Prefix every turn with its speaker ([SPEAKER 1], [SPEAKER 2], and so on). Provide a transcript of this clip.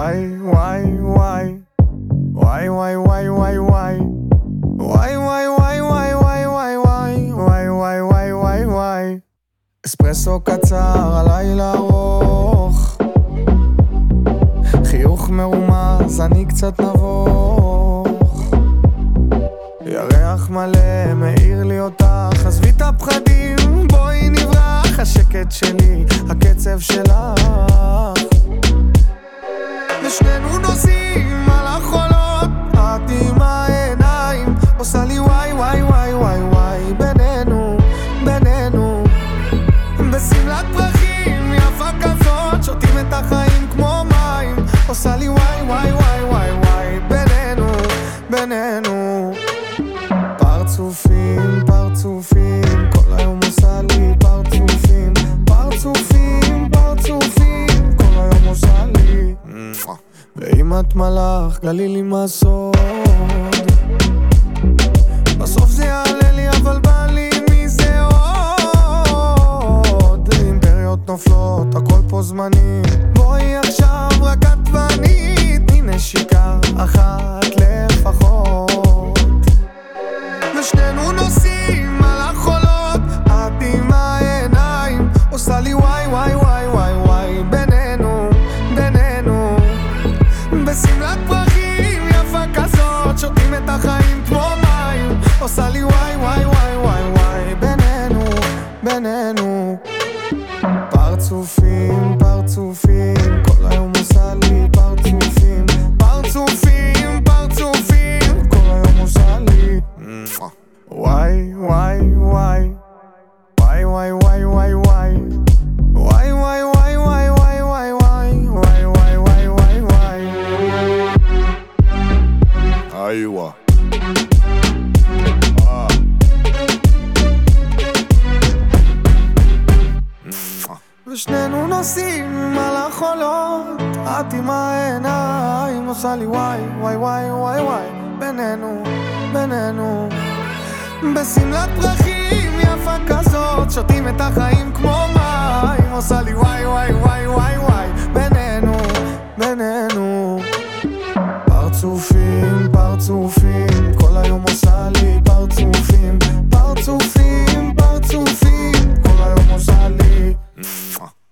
[SPEAKER 1] וואי וואי וואי וואי וואי וואי וואי וואי וואי וואי וואי וואי וואי וואי וואי וואי וואי וואי וואי אספרסו קצר, הלילה ארוך, חיוך מרומז, אני קצת נבוך, ירח מלא מאיר לי אותך, עזבי את הפחדים, בואי נברח, השקט שלי, הקצב שלך, ושנינו נוסעים על החולות, את עם העיניים עושה לי וואי וואי וואי וואי וואי, בינינו, בינינו בשמלת פרחים יפה כזאת, שותים את החיים כמו מים, עושה לי וואי וואי וואי וואי וואי, בינינו, בינינו פרצופים, פרצופים, כל היום עושה לי פרצופים, פרצופים, פרצופים, כל היום עושה לי ואם את מלאך גלי לי מהסוד, בסוף זה יעלה לי אבל בא לי מזה עוד, אימפריות נופלות, הכל פה זמני, בואי עכשיו רק את ואני, תני נשיקה אחת לפחות, ושנינו נוסעים על החולות, את עם העיניים עושה לי וואי וואי וואי וואי וואי, בינינו, בינינו בשמלת פרחים יפה כזאת, שותים את החיים כמו מים, עושה לי וואי וואי וואי וואי וואי, בינינו, בינינו פרצופים, פרצופים, כל היום עושה לי פרצופים, פרצופים, פרצופים, כל היום עושה לי וואי וואי וואי וואי וואי וואי וואי וואי וואי וואי וואי וואי וואי וואי וואי וואי וואי וואי
[SPEAKER 2] איווה
[SPEAKER 1] ושנינו נוסעים על החולות, את עם העיניים עושה לי וואי וואי וואי וואי וואי, בינינו, בינינו בשמלת פרחים יפה כזאת, שותים את החיים כמו מים, עושה לי וואי וואי וואי וואי וואי, בינינו, בינינו פרצופים, פרצופים, כל היום עושה לי פרצופים, פרצופים, פרצופים, כל היום עושה לי